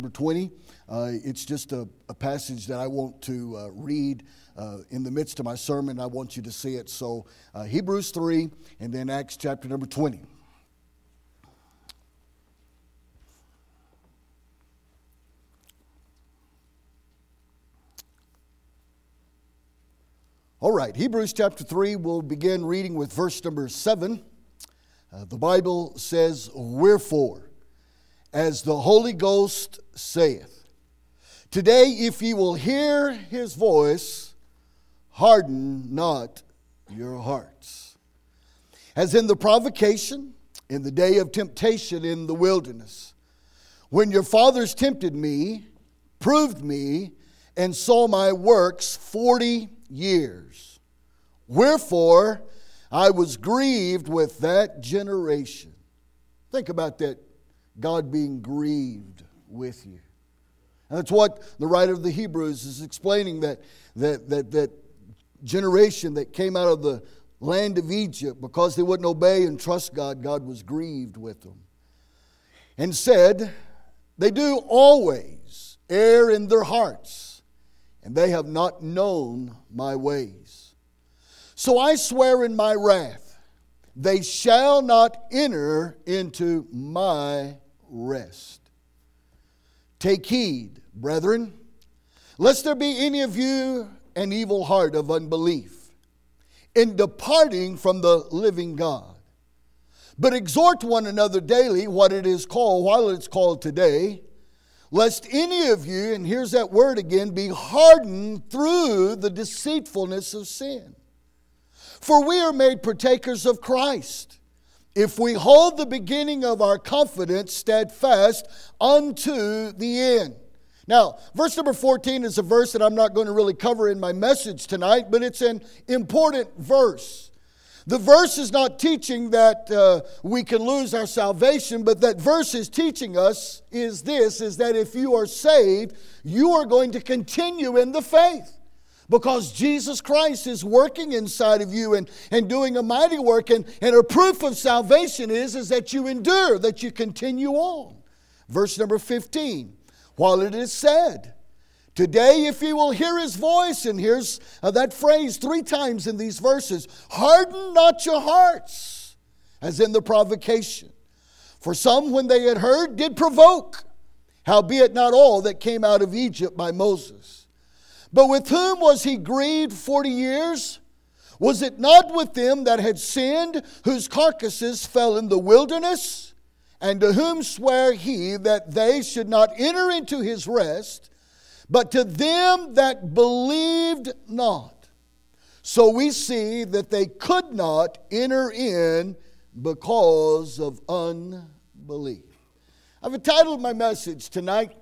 Number 20, it's just a passage that I want to read in the midst of my sermon. I want you to see it. So Hebrews 3 and then Acts chapter number 20. All right, Hebrews chapter 3, we'll begin reading with verse number 7. The Bible says, "Wherefore, as the Holy Ghost saith, today if ye will hear his voice, harden not your hearts. As in the provocation, in the day of temptation in the wilderness, when your fathers tempted me, proved me, and saw my works 40 years. Wherefore, I was grieved with that generation." Think about that, God being grieved with you. And that's what the writer of the Hebrews is explaining, that generation that came out of the land of Egypt, because they wouldn't obey and trust God, God was grieved with them. And said, "They do always err in their hearts, and they have not known my ways. So I swear in my wrath, they shall not enter into my rest. Take heed, brethren, lest there be any of you an evil heart of unbelief in departing from the living God. But exhort one another daily while it's called today, lest any of you," and here's that word again, "be hardened through the deceitfulness of sin. For we are made partakers of Christ, if we hold the beginning of our confidence steadfast unto the end." Now, verse number 14 is a verse that I'm not going to really cover in my message tonight, but it's an important verse. The verse is not teaching that we can lose our salvation, but that verse is teaching us is that if you are saved, you are going to continue in the faith. Because Jesus Christ is working inside of you and doing a mighty work. And a proof of salvation is that you endure, that you continue on. Verse number 15. "While it is said, today if ye will hear his voice," and here's that phrase 3 times in these verses, "harden not your hearts, as in the provocation. For some, when they had heard, did provoke, howbeit not all that came out of Egypt by Moses. But with whom was he grieved 40 years? Was it not with them that had sinned, whose carcasses fell in the wilderness? And to whom sware he that they should not enter into his rest, but to them that believed not? So we see that they could not enter in because of unbelief." I've entitled my message tonight,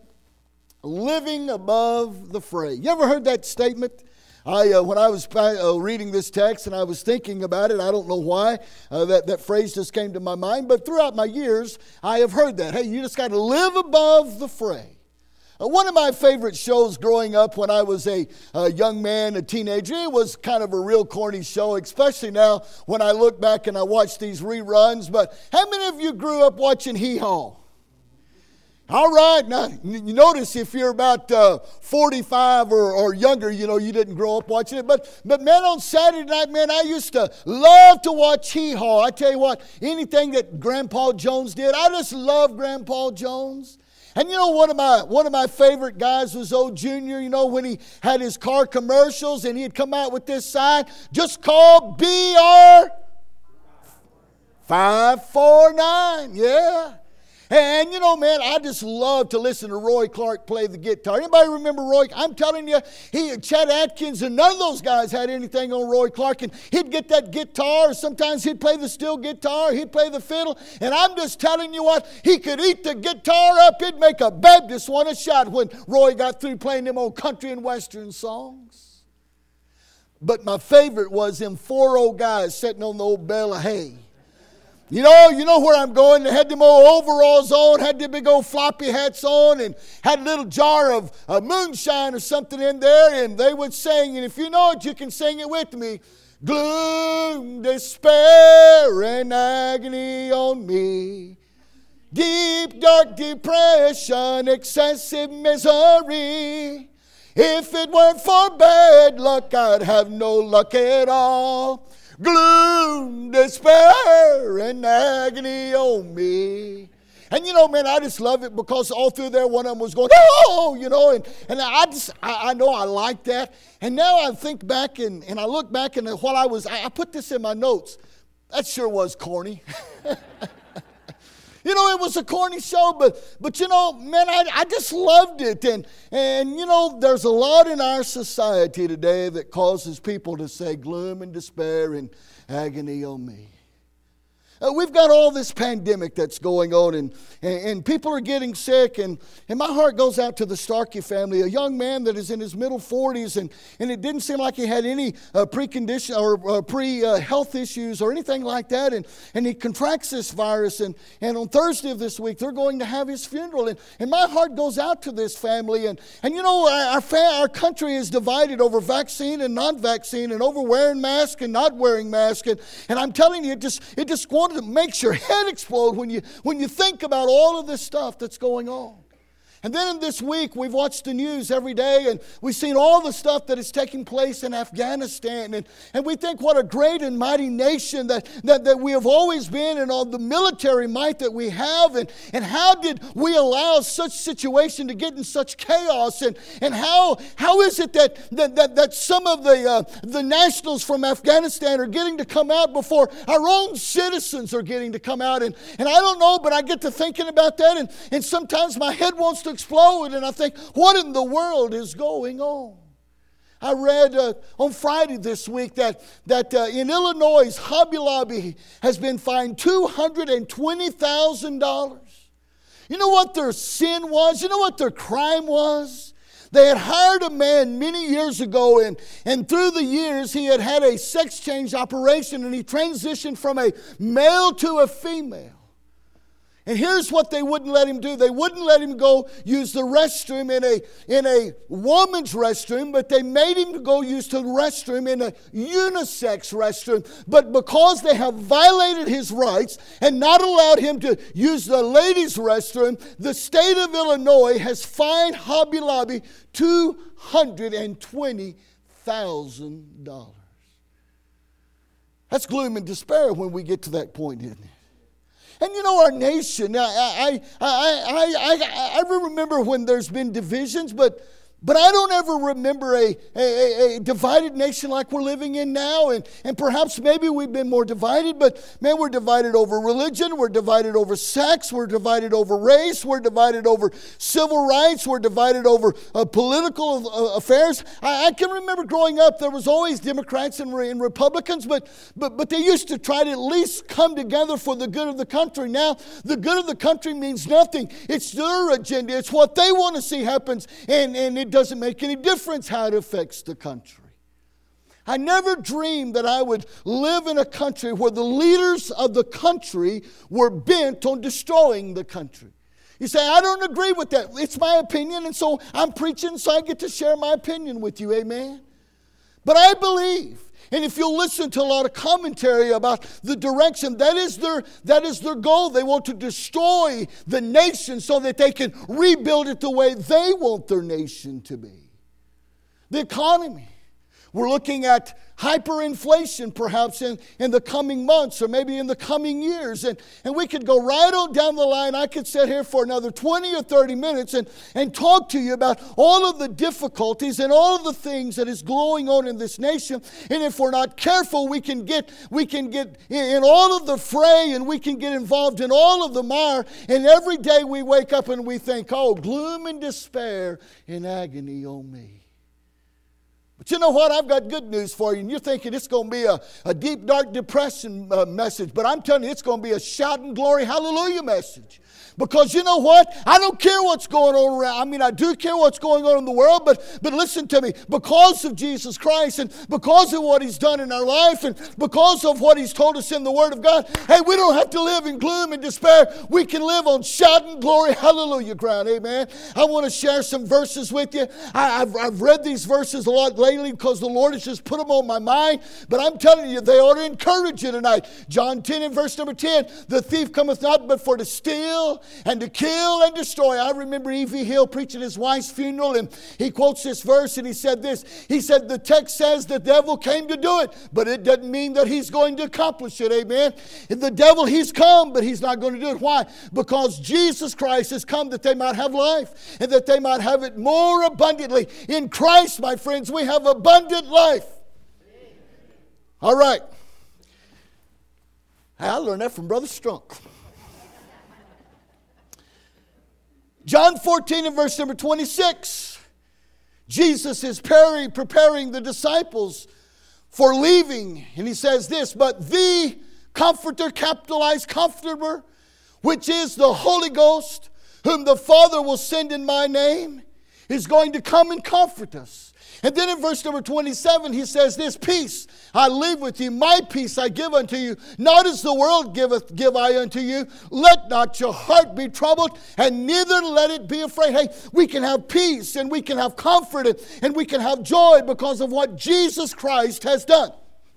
"Living Above the Fray." You ever heard that statement? When I was reading this text and I was thinking about it, I don't know why that phrase just came to my mind, but throughout my years, I have heard that. Hey, you just got to live above the fray. One of my favorite shows growing up when I was a young man, a teenager, it was kind of a real corny show, especially now when I look back and I watch these reruns. But how many of you grew up watching Hee Haw? All right, now you notice if you're about 45 or younger, you didn't grow up watching it. But man, on Saturday night, man, I used to love to watch Hee Haw. I tell you what, anything that Grandpa Jones did, I just love Grandpa Jones. And one of my favorite guys was old Junior, when he had his car commercials and he'd come out with this sign, "Just call BR 549. Yeah. And man, I just love to listen to Roy Clark play the guitar. Anybody remember Roy? I'm telling you, Chet Atkins and none of those guys had anything on Roy Clark. And he'd get that guitar, or sometimes he'd play the steel guitar, he'd play the fiddle. And I'm just telling you what, he could eat the guitar up. It'd make a Baptist want to shout when Roy got through playing them old country and western songs. But my favorite was them 4 old guys sitting on the old bale of hay. You know where I'm going. They had them old overalls on, had them big old floppy hats on, and had a little jar of moonshine or something in there, and they would sing. And if you know it, you can sing it with me. "Gloom, despair, and agony on me. Deep, dark depression, excessive misery. If it weren't for bad luck, I'd have no luck at all. Gloom, despair, and agony on me. And man, I just love it because all through there, one of them was going, oh, and I know I like that. And now I think back and I look back and while I put this in my notes. That sure was corny. It was a corny show, but man, I just loved it. And there's a lot in our society today that causes people to say gloom and despair and agony on me. We've got all this pandemic that's going on, and people are getting sick, and my heart goes out to the Starkey family, a young man that is in his middle 40s, and it didn't seem like he had any precondition or pre-health issues or anything like that, and he contracts this virus, and on Thursday of this week, they're going to have his funeral, and my heart goes out to this family, and our country is divided over vaccine and non-vaccine, and over wearing masks and not wearing masks, and I'm telling you, it just makes your head explode when you think about all of this stuff that's going on. And then in this week, we've watched the news every day, and we've seen all the stuff that is taking place in Afghanistan. And we think what a great and mighty nation that we have always been, and all the military might that we have. And how did we allow such situation to get in such chaos? And how is it that some of the nationals from Afghanistan are getting to come out before our own citizens are getting to come out? And I don't know, but I get to thinking about that, and sometimes my head wants to explode, and I think, what in the world is going on? I read on Friday this week that in Illinois, Hobby Lobby has been fined $220,000. You know what their sin was? You know what their crime was? They had hired a man many years ago, and through the years he had a sex change operation, and he transitioned from a male to a female. And here's what they wouldn't let him do. They wouldn't let him go use the restroom in a woman's restroom, but they made him go use the restroom in a unisex restroom. But because they have violated his rights and not allowed him to use the ladies' restroom, the state of Illinois has fined Hobby Lobby $220,000. That's gloom and despair when we get to that point, isn't it? And our nation, I remember when there's been divisions, but I don't ever remember a divided nation like we're living in now. And perhaps maybe we've been more divided, but man, we're divided over religion, we're divided over sex, we're divided over race, we're divided over civil rights, we're divided over political affairs. I can remember growing up, there was always Democrats and Republicans, but they used to try to at least come together for the good of the country. Now, the good of the country means nothing. It's their agenda. It's what they want to see happens, and it doesn't make any difference how it affects the country. I never dreamed that I would live in a country where the leaders of the country were bent on destroying the country. You say, I don't agree with that. It's my opinion, and so I'm preaching, so I get to share my opinion with you. Amen? But I believe, and if you'll listen to a lot of commentary about the direction, that is their goal. They want to destroy the nation so that they can rebuild it the way they want their nation to be. The economy. We're looking at hyperinflation perhaps in the coming months or maybe in the coming years. And we could go right on down the line. I could sit here for another 20 or 30 minutes and talk to you about all of the difficulties and all of the things that is going on in this nation. And if we're not careful, we can get in all of the fray, and we can get involved in all of the mire. And every day we wake up and we think, oh, gloom and despair and agony on me. But you know what? I've got good news for you. And you're thinking it's going to be a deep, dark depression message. But I'm telling you, it's going to be a shouting glory, hallelujah message. Because you know what? I don't care what's going on around. I mean, I do care what's going on in the world, but listen to me. Because of Jesus Christ and because of what He's done in our life and because of what He's told us in the Word of God, hey, we don't have to live in gloom and despair. We can live on shouting glory, hallelujah ground. Amen. I want to share some verses with you. I've read these verses a lot lately. lately because the Lord has just put them on my mind. But I'm telling you, they ought to encourage you tonight. John 10 and verse number 10, the thief cometh not but for to steal and to kill and destroy. I remember E.V. Hill preaching his wife's funeral, and he quotes this verse, and he said this. He said, the text says the devil came to do it, but it doesn't mean that he's going to accomplish it. Amen. And the devil, he's come, but he's not going to do it. Why? Because Jesus Christ has come that they might have life and that they might have it more abundantly. In Christ, my friends, we have abundant life. All right. I learned that from Brother Strunk. John 14 and verse number 26. Jesus is preparing the disciples for leaving. And he says this, but the Comforter, capitalized Comforter, which is the Holy Ghost, whom the Father will send in my name, is going to come and comfort us. And then in verse number 27, he says this, peace I leave with you, my peace I give unto you. Not as the world giveth, give I unto you. Let not your heart be troubled, and neither let it be afraid. Hey, we can have peace, and we can have comfort, and we can have joy because of what Jesus Christ has done.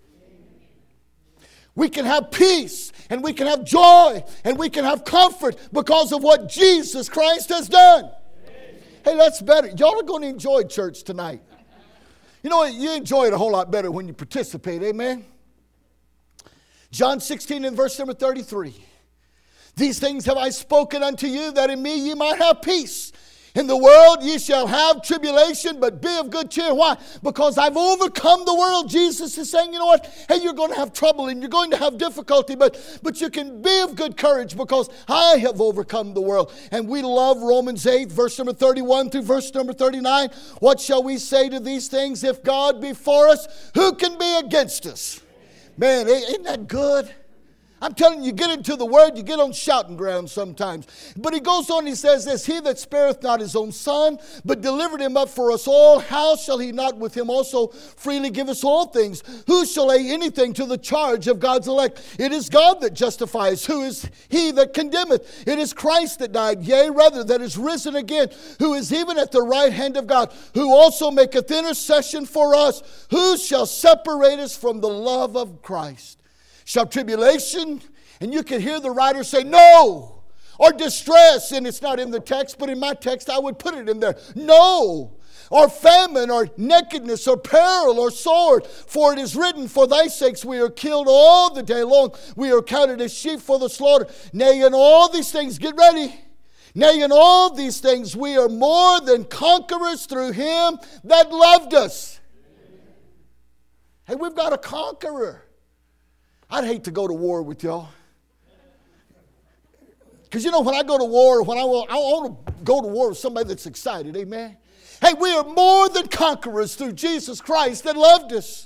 We can have peace, and we can have joy, and we can have comfort because of what Jesus Christ has done. Hey, that's better. Y'all are going to enjoy church tonight. You know what? You enjoy it a whole lot better when you participate. Amen? John 16 and verse number 33. These things have I spoken unto you, that in me ye might have peace. In the world ye shall have tribulation, but be of good cheer. Why? Because I've overcome the world. Jesus is saying, you know what? Hey, you're going to have trouble and you're going to have difficulty, but you can be of good courage because I have overcome the world. And we love Romans 8, verse number 31 through verse number 39. What shall we say to these things? If God be for us, who can be against us? Man, isn't that good? I'm telling you, you get into the Word, you get on shouting ground sometimes. But he goes on, he says this, he that spareth not his own son, but delivered him up for us all, how shall he not with him also freely give us all things? Who shall lay anything to the charge of God's elect? It is God that justifies. Who is he that condemneth? It is Christ that died, yea, rather, that is risen again, who is even at the right hand of God, who also maketh intercession for us. Who shall separate us from the love of Christ? Shall tribulation, and you can hear the writer say no, or distress, and it's not in the text, but in my text I would put it in there. No, or famine, or nakedness, or peril, or sword. For it is written, for thy sakes we are killed all the day long. We are counted as sheep for the slaughter. Nay, in all these things, get ready. Nay, in all these things we are more than conquerors through him that loved us. Hey, we've got a conqueror. I'd hate to go to war with y'all. Because you know, when I go to war, I want to go to war with somebody that's excited. Amen. Hey, we are more than conquerors through Jesus Christ that loved us.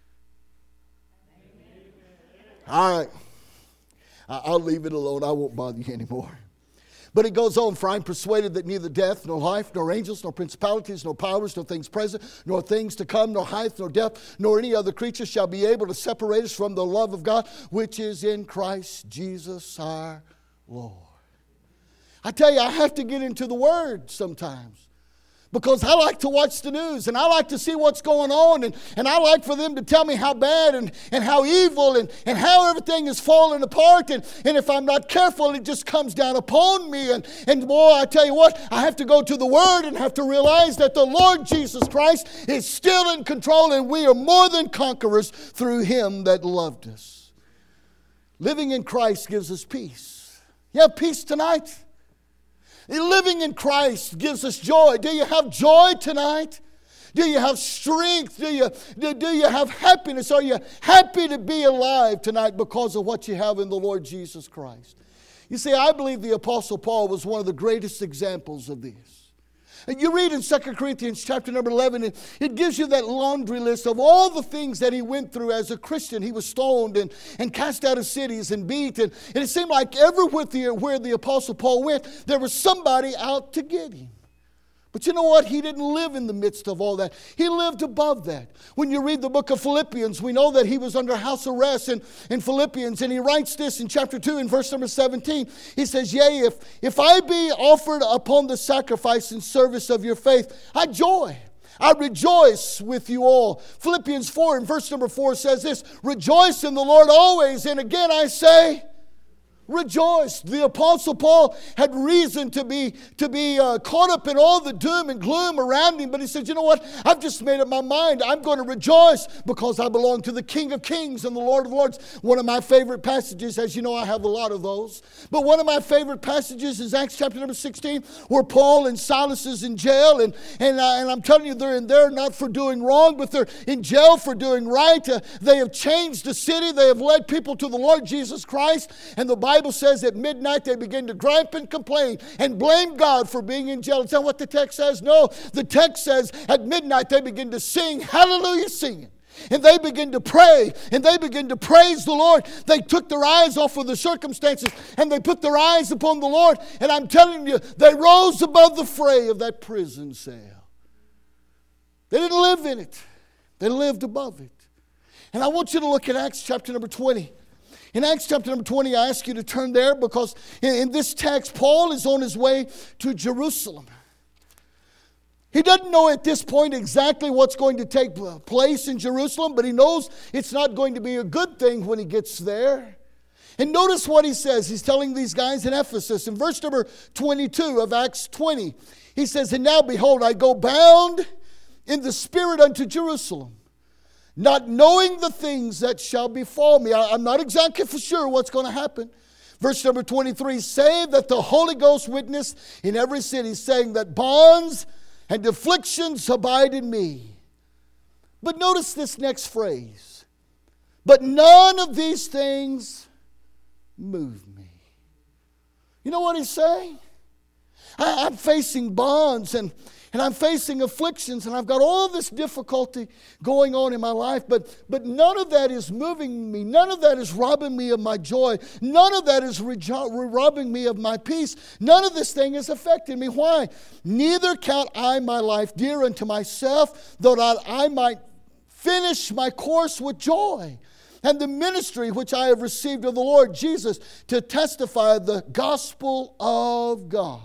All right. I'll leave it alone. I won't bother you anymore. But it goes on, for I am persuaded that neither death, nor life, nor angels, nor principalities, nor powers, nor things present, nor things to come, nor height, nor depth, nor any other creature shall be able to separate us from the love of God, which is in Christ Jesus our Lord. I tell you, I have to get into the Word sometimes. Because I like to watch the news, and I like to see what's going on, and I like for them to tell me how bad and how evil and how everything is falling apart. And if I'm not careful, it just comes down upon me. And boy, I tell you what, I have to go to the Word and have to realize that the Lord Jesus Christ is still in control, and we are more than conquerors through him that loved us. Living in Christ gives us peace. You have peace tonight? Living in Christ gives us joy. Do you have joy tonight? Do you have strength? Do you have happiness? Are you happy to be alive tonight because of what you have in the Lord Jesus Christ? You see, I believe the Apostle Paul was one of the greatest examples of this. And you read in 2 Corinthians chapter number 11, it gives you that laundry list of all the things that he went through as a Christian. He was stoned and cast out of cities and beat. And it seemed like everywhere where the Apostle Paul went, there was somebody out to get him. But you know what? He didn't live in the midst of all that. He lived above that. When you read the book of Philippians, we know that he was under house arrest in Philippians. And he writes this in chapter 2 in verse number 17. He says, yea, if I be offered upon the sacrifice and service of your faith, I joy. I rejoice with you all. Philippians 4 and verse number 4 says this, rejoice in the Lord always. And again I say, rejoice. The Apostle Paul had reason to be caught up in all the doom and gloom around him. But he said, you know what? I've just made up my mind. I'm going to rejoice because I belong to the King of Kings and the Lord of Lords. One of my favorite passages, as you know, I have a lot of those. But one of my favorite passages is Acts chapter number 16, where Paul and Silas is in jail. And I'm telling you, they're in there not for doing wrong, but they're in jail for doing right. They have changed the city. They have led people to the Lord Jesus Christ. And the Bible says at midnight they begin to gripe and complain and blame God for being in jail. Is that what the text says? No, the text says at midnight they begin to sing hallelujah singing. And they begin to pray and they begin to praise the Lord. They took their eyes off of the circumstances and they put their eyes upon the Lord. And I'm telling you, they rose above the fray of that prison cell. They didn't live in it. They lived above it. And I want you to look at Acts chapter number 20. In Acts chapter number 20, I ask you to turn there because in this text, Paul is on his way to Jerusalem. He doesn't know at this point exactly what's going to take place in Jerusalem, but he knows it's not going to be a good thing when he gets there. And notice what he says. He's telling these guys in Ephesus. In verse number 22 of Acts 20, he says, and now behold, I go bound in the Spirit unto Jerusalem, not knowing the things that shall befall me. I'm not exactly for sure what's going to happen. Verse number 23, save that the Holy Ghost witness in every city, saying that bonds and afflictions abide in me. But notice this next phrase. But none of these things move me. You know what he's saying? I'm facing bonds and I'm facing afflictions and I've got all this difficulty going on in my life, but none of that is moving me. None of that is robbing me of my joy. None of that is robbing me of my peace. None of this thing is affecting me. Why? Neither count I my life dear unto myself, though that I might finish my course with joy, and the ministry which I have received of the Lord Jesus to testify the gospel of God.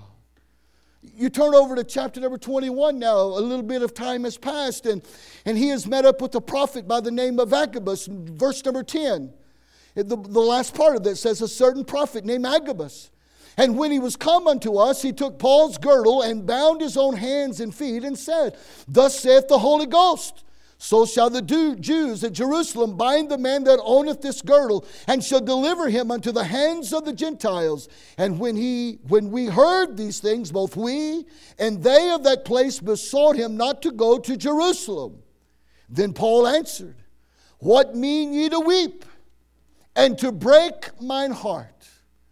You turn over to chapter number 21 now. A little bit of time has passed, and he has met up with a prophet by the name of Agabus. Verse number 10, the last part of this says, a certain prophet named Agabus. And when he was come unto us, he took Paul's girdle and bound his own hands and feet and said, thus saith the Holy Ghost, so shall the Jews at Jerusalem bind the man that owneth this girdle, and shall deliver him unto the hands of the Gentiles. And when we heard these things, both we and they of that place besought him not to go to Jerusalem. Then Paul answered, what mean ye to weep, and to break mine heart?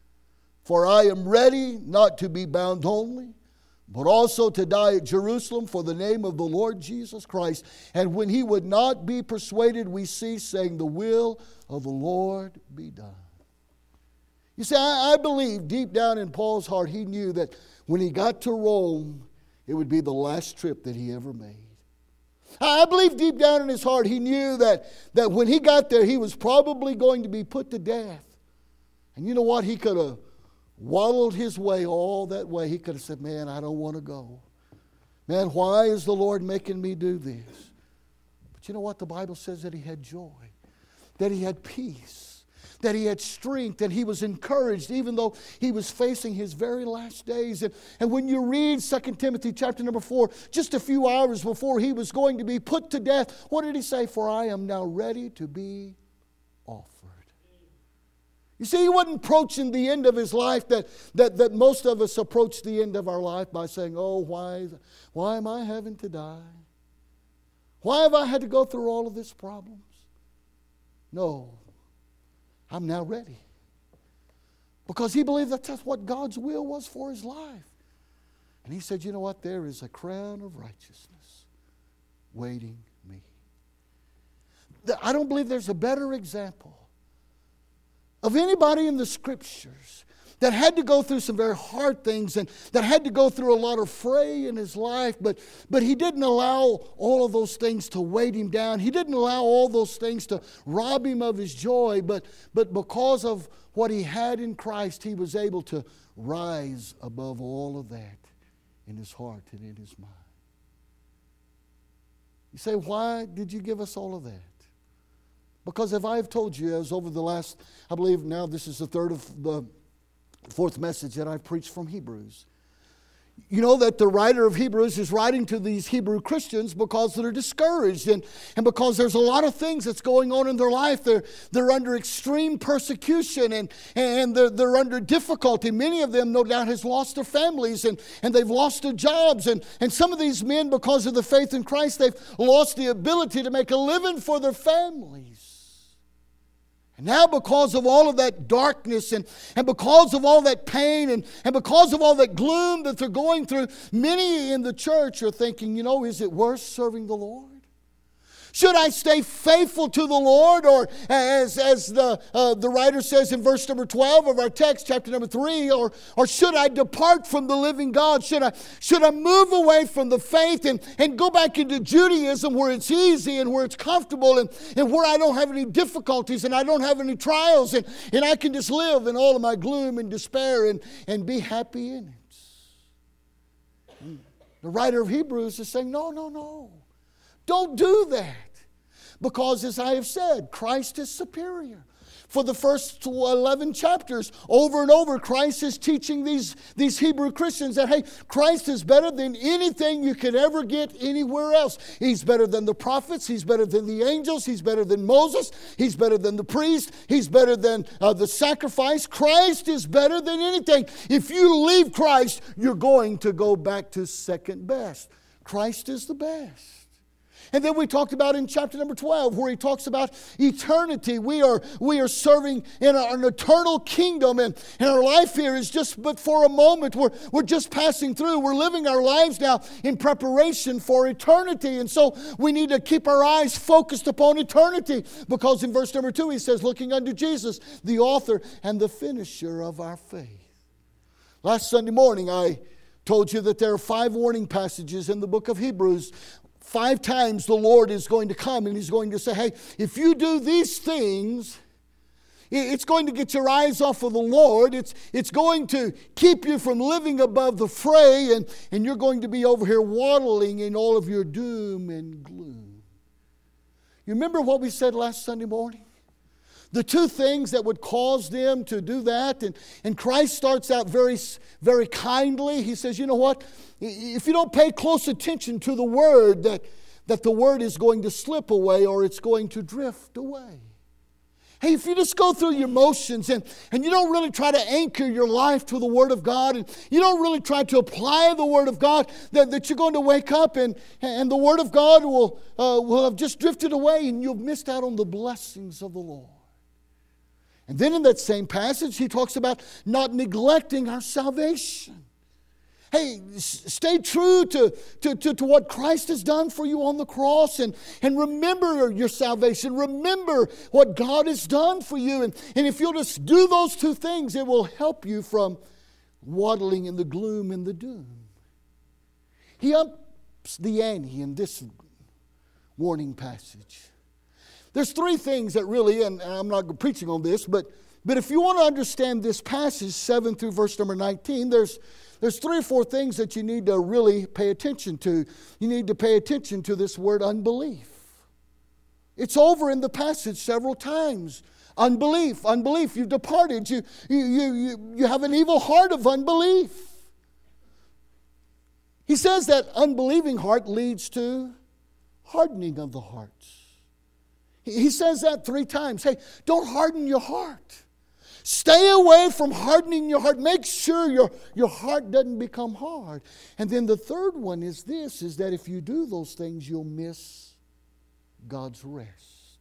For I am ready not to be bound only, but also to die at Jerusalem for the name of the Lord Jesus Christ. And when he would not be persuaded, we ceased, saying, the will of the Lord be done. You see, I believe deep down in Paul's heart, he knew that when he got to Rome, it would be the last trip that he ever made. I believe deep down in his heart, he knew that when he got there, he was probably going to be put to death. And you know what? He could have waddled his way all that way. He could have said, man, I don't want to go. Man, why is the Lord making me do this? But you know what? The Bible says that he had joy, that he had peace, that he had strength, that he was encouraged even though he was facing his very last days. And when you read 2 Timothy chapter number 4, just a few hours before he was going to be put to death, what did he say? For I am now ready to be offered. You see, he wasn't approaching the end of his life that most of us approach the end of our life by saying, oh, why am I having to die? Why have I had to go through all of these problems? No, I'm now ready. Because he believed that that's what God's will was for his life. And he said, you know what? There is a crown of righteousness waiting me. I don't believe there's a better example of anybody in the Scriptures that had to go through some very hard things and that had to go through a lot of fray in his life, but he didn't allow all of those things to weight him down. He didn't allow all those things to rob him of his joy, but because of what he had in Christ, he was able to rise above all of that in his heart and in his mind. You say, why did you give us all of that? Because if I have told you, as over the last, I believe now this is the fourth message that I've preached from Hebrews. You know that the writer of Hebrews is writing to these Hebrew Christians because they're discouraged and because there's a lot of things that's going on in their life. They're under extreme persecution and they're under difficulty. Many of them, no doubt, has lost their families and they've lost their jobs. And some of these men, because of the faith in Christ, they've lost the ability to make a living for their families. And now because of all of that darkness and because of all that pain and because of all that gloom that they're going through, many in the church are thinking, is it worth serving the Lord? Should I stay faithful to the Lord? Or as the writer says in verse number 12 of our text, chapter number 3, or should I depart from the living God? Should I move away from the faith and go back into Judaism where it's easy and where it's comfortable and where I don't have any difficulties and I don't have any trials and I can just live in all of my gloom and despair and be happy in it? The writer of Hebrews is saying, no. Don't do that. Because as I have said, Christ is superior. For the first 11 chapters, over and over, Christ is teaching these Hebrew Christians that, hey, Christ is better than anything you could ever get anywhere else. He's better than the prophets. He's better than the angels. He's better than Moses. He's better than the priest. He's better than the sacrifice. Christ is better than anything. If you leave Christ, you're going to go back to second best. Christ is the best. And then we talked about in chapter number 12 where he talks about eternity. We are serving in an eternal kingdom and our life here is just but for a moment. We're just passing through. We're living our lives now in preparation for eternity. And so we need to keep our eyes focused upon eternity because in verse number 2 he says, looking unto Jesus, the author and the finisher of our faith. Last Sunday morning I told you that there are 5 warning passages in the book of Hebrews. 5 times the Lord is going to come and He's going to say, hey, if you do these things, it's going to get your eyes off of the Lord. It's going to keep you from living above the fray and you're going to be over here waddling in all of your doom and gloom. You remember what we said last Sunday morning? The 2 things that would cause them to do that. And Christ starts out very, very kindly. He says, you know what? If you don't pay close attention to the Word, that the Word is going to slip away or it's going to drift away. Hey, if you just go through your motions and you don't really try to anchor your life to the Word of God and you don't really try to apply the Word of God, that you're going to wake up and the Word of God will have just drifted away and you've missed out on the blessings of the Lord. And then in that same passage, he talks about not neglecting our salvation. Hey, stay true to what Christ has done for you on the cross and remember your salvation. Remember what God has done for you. And if you'll just do those 2 things, it will help you from waddling in the gloom and the doom. He ups the ante in this warning passage. There's 3 things that really, and I'm not preaching on this, but if you want to understand this passage, 7 through verse number 19, there's 3 or 4 things that you need to really pay attention to. You need to pay attention to this word unbelief. It's over in the passage several times. Unbelief. You've departed. You have an evil heart of unbelief. He says that unbelieving heart leads to hardening of the hearts. He says that 3 times. Hey, don't harden your heart. Stay away from hardening your heart. Make sure your heart doesn't become hard. And then the third one is this, is that if you do those things, you'll miss God's rest.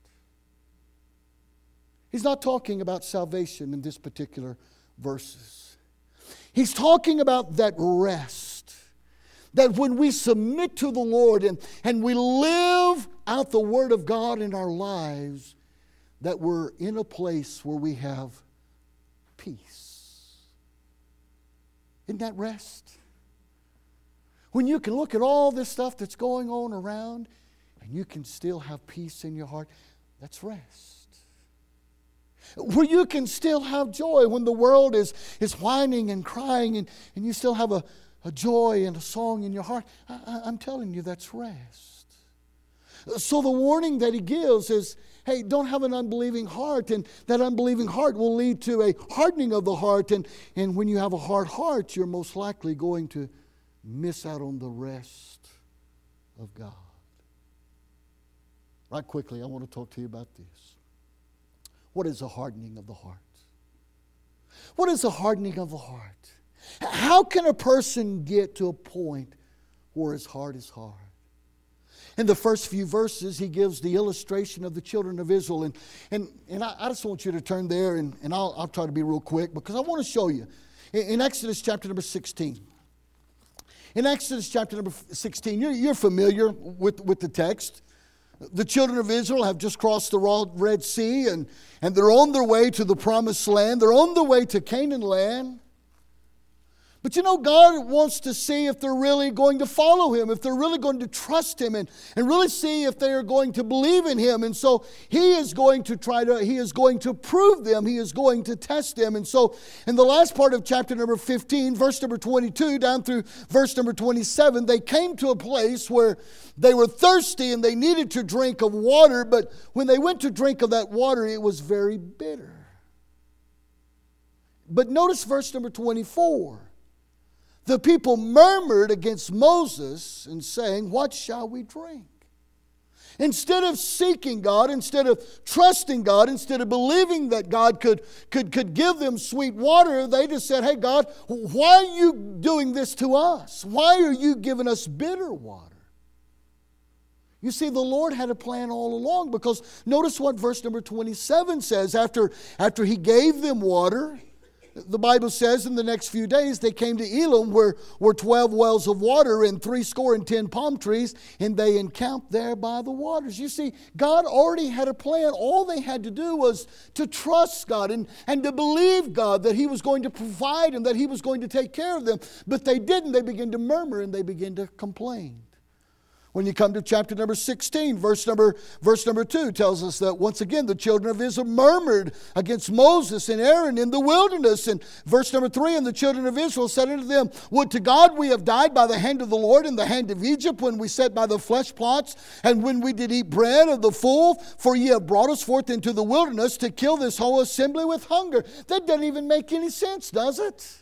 He's not talking about salvation in this particular verses. He's talking about that rest. That when we submit to the Lord and we live out the Word of God in our lives, that we're in a place where we have peace. Isn't that rest? When you can look at all this stuff that's going on around and you can still have peace in your heart, that's rest. Where you can still have joy when the world is whining and crying and you still have a joy and a song in your heart. I'm telling you, that's rest. So the warning that he gives is, hey, don't have an unbelieving heart, and that unbelieving heart will lead to a hardening of the heart, and when you have a hard heart, you're most likely going to miss out on the rest of God. Right quickly, I want to talk to you about this. What is a hardening of the heart? What is a hardening of the heart? How can a person get to a point where his heart is hard? In the first few verses, he gives the illustration of the children of Israel. And I just want you to turn there, and I'll try to be real quick because I want to show you. In Exodus chapter number 16. In Exodus chapter number 16, you're familiar with the text. The children of Israel have just crossed the Red Sea, and they're on their way to the Promised Land. They're on their way to Canaan land. But you know, God wants to see if they're really going to follow Him, if they're really going to trust Him, and really see if they are going to believe in Him. And so He is going to prove them. He is going to test them. And so in the last part of chapter number 15, verse number 22 down through verse number 27, they came to a place where they were thirsty and they needed to drink of water. But when they went to drink of that water, it was very bitter. But notice verse number 24. The people murmured against Moses and saying, what shall we drink? Instead of seeking God, instead of trusting God, instead of believing that God could give them sweet water, they just said, hey God, why are you doing this to us? Why are you giving us bitter water? You see, the Lord had a plan all along, because notice what verse number 27 says. After He gave them water, the Bible says in the next few days they came to Elim, where were 12 wells of water and 70 palm trees, and they encamped there by the waters. You see, God already had a plan. All they had to do was to trust God and to believe God that He was going to provide and that He was going to take care of them. But they didn't. They began to murmur and they began to complain. When you come to chapter number 16, verse number 2 tells us that once again the children of Israel murmured against Moses and Aaron in the wilderness. And verse number 3, and the children of Israel said unto them, would to God we have died by the hand of the Lord in the hand of Egypt, when we sat by the flesh plots, and when we did eat bread of the full, for ye have brought us forth into the wilderness to kill this whole assembly with hunger. That doesn't even make any sense, does it?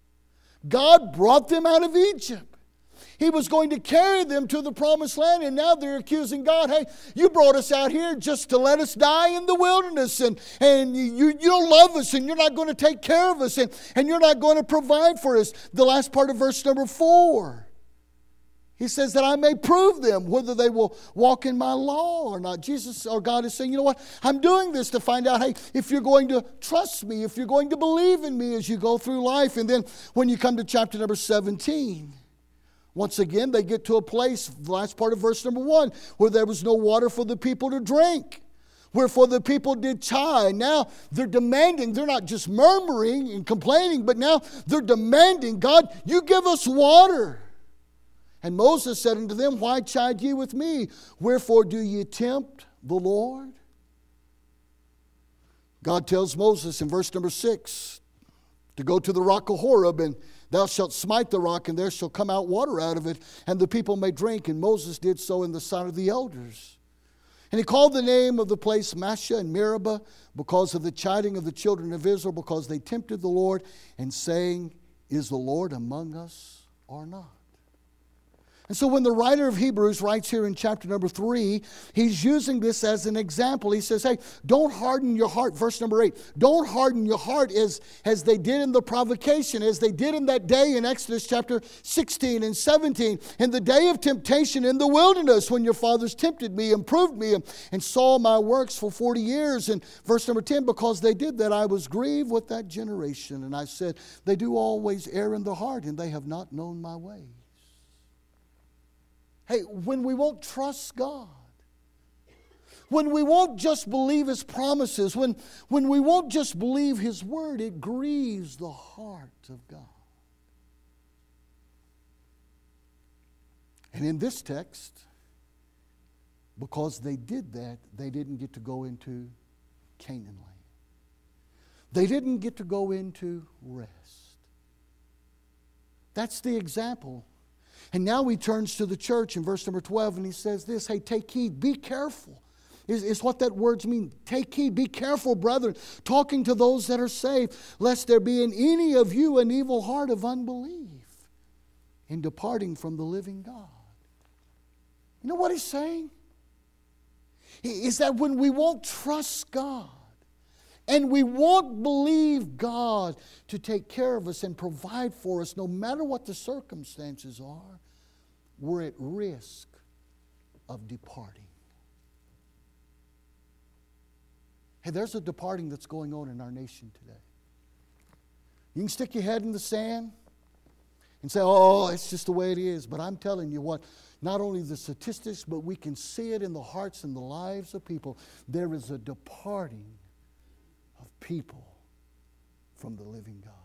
God brought them out of Egypt. He was going to carry them to the Promised Land, and now they're accusing God, hey, you brought us out here just to let us die in the wilderness, and you don't love us, and you're not going to take care of us, and you're not going to provide for us. The last part of verse number 4, He says that I may prove them whether they will walk in my law or not. Jesus or God is saying, you know what, I'm doing this to find out, hey, if you're going to trust me, if you're going to believe in me as you go through life. And then when you come to chapter number 17, once again, they get to a place, the last part of verse number 1, where there was no water for the people to drink. Wherefore the people did chide. Now they're demanding, they're not just murmuring and complaining, but now they're demanding, God, you give us water. And Moses said unto them, why chide ye with me? Wherefore do ye tempt the Lord? God tells Moses in verse number 6 to go to the rock of Horeb, and thou shalt smite the rock, and there shall come out water out of it, and the people may drink. And Moses did so in the sight of the elders. And he called the name of the place Massah and Meribah, because of the chiding of the children of Israel, because they tempted the Lord, and saying, is the Lord among us or not? And so when the writer of Hebrews writes here in chapter number 3, he's using this as an example. He says, hey, don't harden your heart. Verse number 8, don't harden your heart as they did in the provocation, as they did in that day in Exodus chapter 16 and 17, in the day of temptation in the wilderness, when your fathers tempted me and proved me and saw my works for 40 years. And verse number 10, because they did that, I was grieved with that generation. And I said, they do always err in the heart, and they have not known my ways. Hey, when we won't trust God, when we won't just believe His promises, when we won't just believe His word, it grieves the heart of God. And in this text, because they did that, they didn't get to go into Canaan land. They didn't get to go into rest. That's the example And now he turns to the church in verse number 12 and he says this, hey, take heed, be careful. Is what that words mean. Take heed, be careful, brethren, talking to those that are saved, lest there be in any of you an evil heart of unbelief in departing from the living God. You know what he's saying? Is that when we won't trust God and we won't believe God to take care of us and provide for us, no matter what the circumstances are, we're at risk of departing. Hey, there's a departing that's going on in our nation today. You can stick your head in the sand and say, oh, it's just the way it is. But I'm telling you what, not only the statistics, but we can see it in the hearts and the lives of people. There is a departing of people from the living God.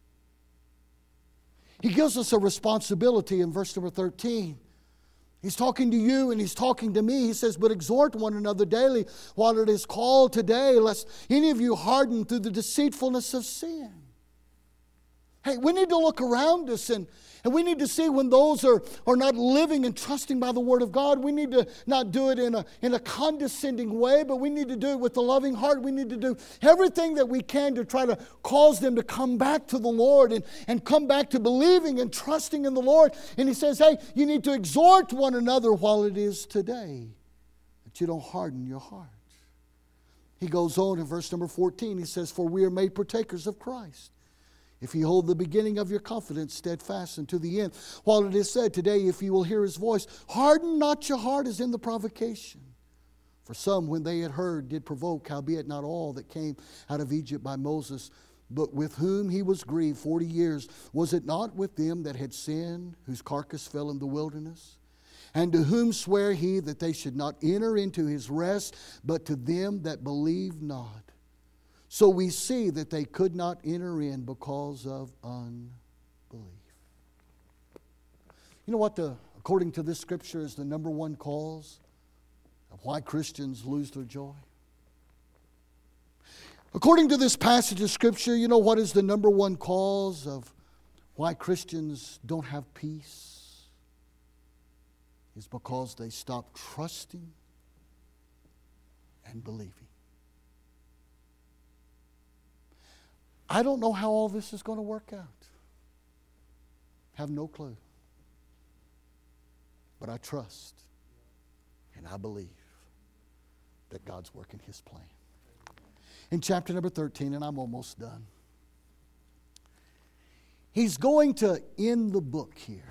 He gives us a responsibility in verse number 13. He's talking to you and he's talking to me. He says, but exhort one another daily while it is called today, lest any of you harden through the deceitfulness of sin. Hey, we need to look around us and we need to see when those are not living and trusting by the Word of God. We need to not do it in a condescending way, but we need to do it with a loving heart. We need to do everything that we can to try to cause them to come back to the Lord and come back to believing and trusting in the Lord. And he says, hey, you need to exhort one another while it is today, that you don't harden your heart. He goes on in verse number 14. He says, for we are made partakers of Christ, if you hold the beginning of your confidence steadfast unto the end. While it is said today, if you will hear his voice, harden not your heart as in the provocation. For some, when they had heard, did provoke, howbeit not all that came out of Egypt by Moses, but with whom he was grieved 40 years. Was it not with them that had sinned, whose carcass fell in the wilderness? And to whom sware he that they should not enter into his rest, but to them that believed not? So we see that they could not enter in because of unbelief. You know what, according to this scripture, is the number one cause of why Christians lose their joy? According to this passage of scripture, you know what is the number one cause of why Christians don't have peace? It's because they stop trusting and believing. I don't know how all this is going to work out. Have no clue. But I trust and I believe that God's working his plan. In chapter number 13, and I'm almost done, he's going to end the book here.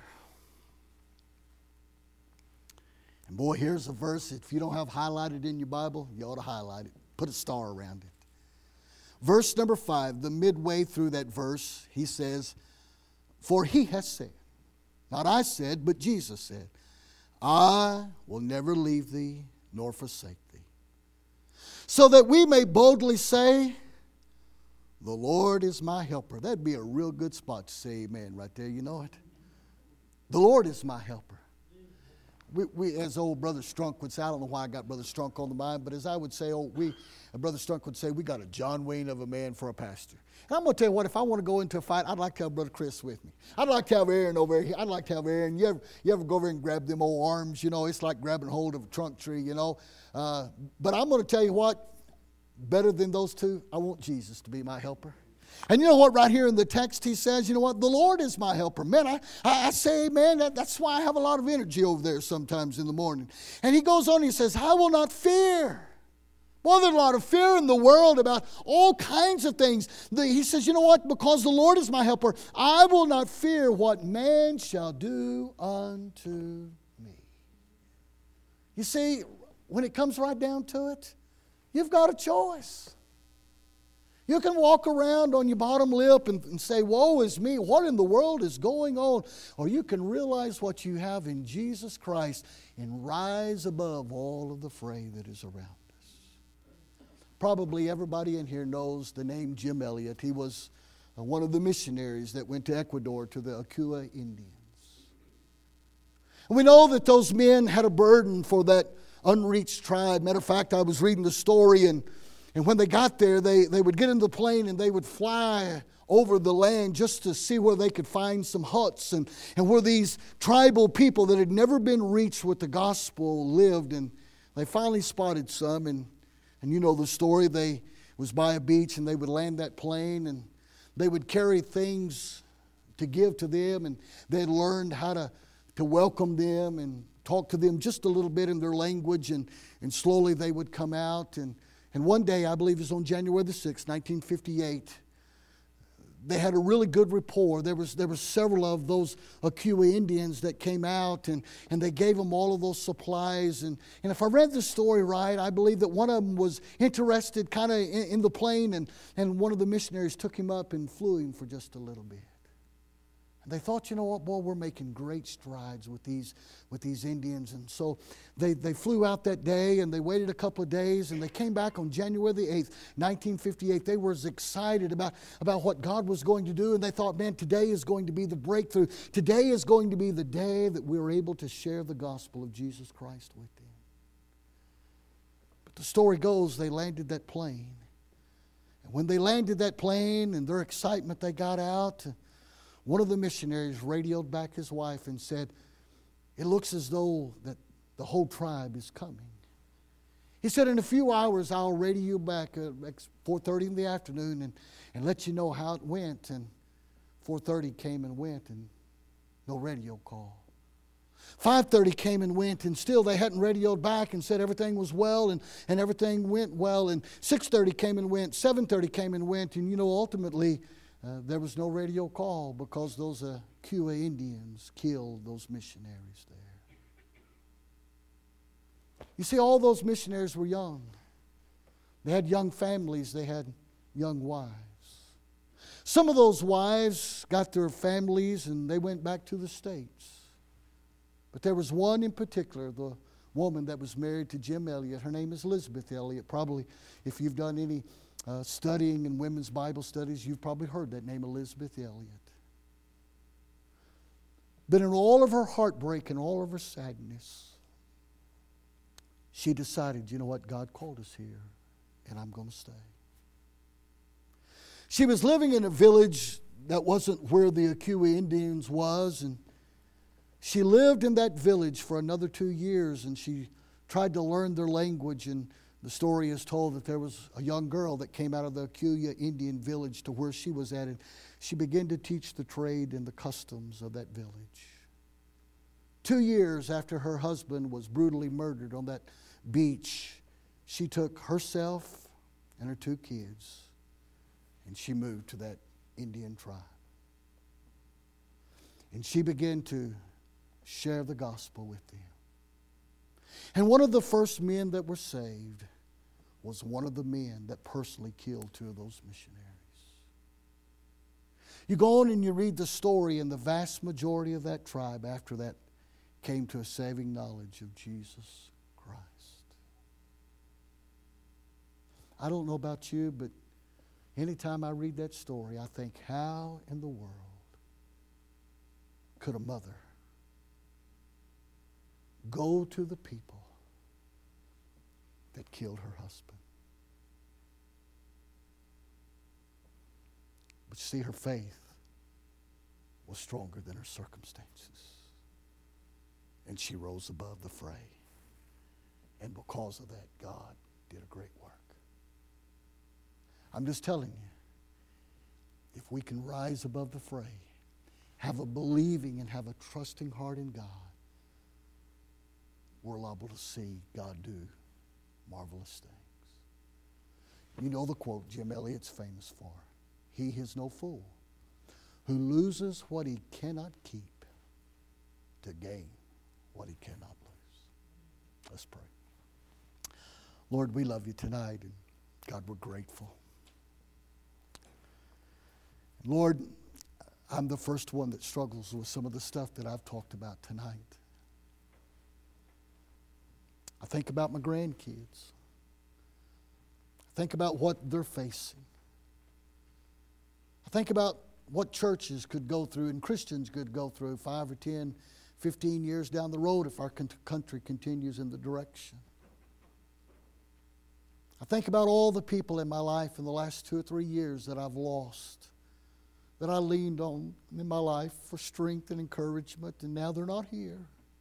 And boy, here's a verse. If you don't have highlighted in your Bible, you ought to highlight it. Put a star around it. Verse number 5, the midway through that verse, he says, for he has said, not I said, but Jesus said, I will never leave thee nor forsake thee. So that we may boldly say, the Lord is my helper. That'd be a real good spot to say amen right there, you know it. The Lord is my helper. We as old Brother Strunk would say, I don't know why I got Brother Strunk on the mind, but as I would say, Brother Strunk would say, we got a John Wayne of a man for a pastor. And I'm going to tell you what, if I want to go into a fight, I'd like to have Brother Chris with me. I'd like to have Aaron over here. I'd like to have Aaron. You ever go over and grab them old arms, you know, it's like grabbing hold of a trunk tree, you know. But I'm going to tell you what, better than those two, I want Jesus to be my helper. And you know what, right here in the text he says, you know what, the Lord is my helper. Man, I say, man, that's why I have a lot of energy over there sometimes in the morning. And he goes on, he says, I will not fear. Well, there's a lot of fear in the world about all kinds of things. He says, you know what, because the Lord is my helper, I will not fear what man shall do unto me. You see, when it comes right down to it, you've got a choice. You can walk around on your bottom lip and say, woe is me, what in the world is going on? Or you can realize what you have in Jesus Christ and rise above all of the fray that is around us. Probably everybody in here knows the name Jim Elliot. He was one of the missionaries that went to Ecuador to the Akua Indians. And we know that those men had a burden for that unreached tribe. Matter of fact, I was reading the story and when they got there, they would get in the plane and they would fly over the land just to see where they could find some huts and where these tribal people that had never been reached with the gospel lived. And they finally spotted some, and you know the story. They was by a beach, and they would land that plane, and they would carry things to give to them, and they had learned how to welcome them and talk to them just a little bit in their language, and slowly they would come out. And one day, I believe it was on January the 6th, 1958, they had a really good rapport. There was several of those Akua Indians that came out, and they gave them all of those supplies. And if I read the story right, I believe that one of them was interested kind of in the plane, and one of the missionaries took him up and flew him for just a little bit. And they thought, you know what, boy, we're making great strides with these Indians. And so they flew out that day, and they waited a couple of days, and they came back on January the 8th, 1958. They were as excited about what God was going to do, and they thought, man, today is going to be the breakthrough. Today is going to be the day that we're able to share the gospel of Jesus Christ with them. But the story goes, they landed that plane. And when they landed that plane, and their excitement, they got out. One of the missionaries radioed back his wife and said, it looks as though that the whole tribe is coming. He said, in a few hours, I'll radio you back at 4:30 in the afternoon and let you know how it went. And 4:30 came and went, and no radio call. 5:30 came and went, and still they hadn't radioed back and said everything was well, and everything went well. And 6:30 came and went, 7:30 came and went, and ultimately, there was no radio call because those Akua Indians killed those missionaries there. You see, all those missionaries were young. They had young families. They had young wives. Some of those wives got their families and they went back to the States. But there was one in particular, the woman that was married to Jim Elliot. Her name is Elizabeth Elliot. Probably, if you've done any studying in women's Bible studies, you've probably heard that name, Elizabeth Elliot. But in all of her heartbreak and all of her sadness, she decided, you know what, God called us here, and I'm going to stay. She was living in a village that wasn't where the Akua Indians was, and she lived in that village for another 2 years, and she tried to learn their language. And the story is told that there was a young girl that came out of the Akua Indian village to where she was at, and she began to teach the trade and the customs of that village. 2 years after her husband was brutally murdered on that beach, she took herself and her 2 kids, and she moved to that Indian tribe. And she began to share the gospel with them. And one of the first men that were saved was one of the men that personally killed 2 of those missionaries. You go on and you read the story, and the vast majority of that tribe after that came to a saving knowledge of Jesus Christ. I don't know about you, but anytime I read that story, I think, how in the world could a mother go to the people that killed her husband? But see, her faith was stronger than her circumstances. And she rose above the fray. And because of that, God did a great work. I'm just telling you, if we can rise above the fray, have a believing and have a trusting heart in God, we're liable to see God do marvelous things. You know the quote Jim Elliot's famous for. He is no fool who loses what he cannot keep to gain what he cannot lose. Let's pray. Lord, we love you tonight, and God, we're grateful. Lord, I'm the first one that struggles with some of the stuff that I've talked about tonight. I think about my grandkids. I think about what they're facing. I think about what churches could go through and Christians could go through 5 or 10, 15 years down the road if our country continues in the direction. I think about all the people in my life in the last 2 or 3 years that I've lost that I leaned on in my life for strength and encouragement, and now they're not here.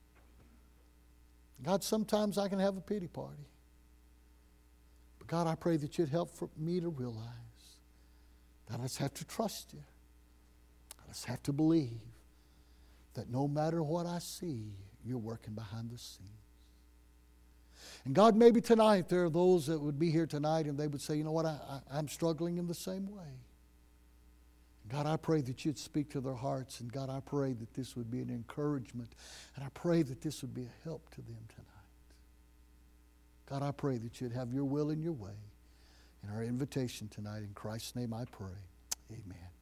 God, sometimes I can have a pity party. But God, I pray that you'd help for me to realize that I just have to trust you. I just have to believe that no matter what I see, you're working behind the scenes. And God, maybe tonight there are those that would be here tonight and they would say, you know what, I'm struggling in the same way. God, I pray that you'd speak to their hearts. And God, I pray that this would be an encouragement. And I pray that this would be a help to them tonight. God, I pray that you'd have your will and your way in our invitation tonight. In Christ's name I pray. Amen.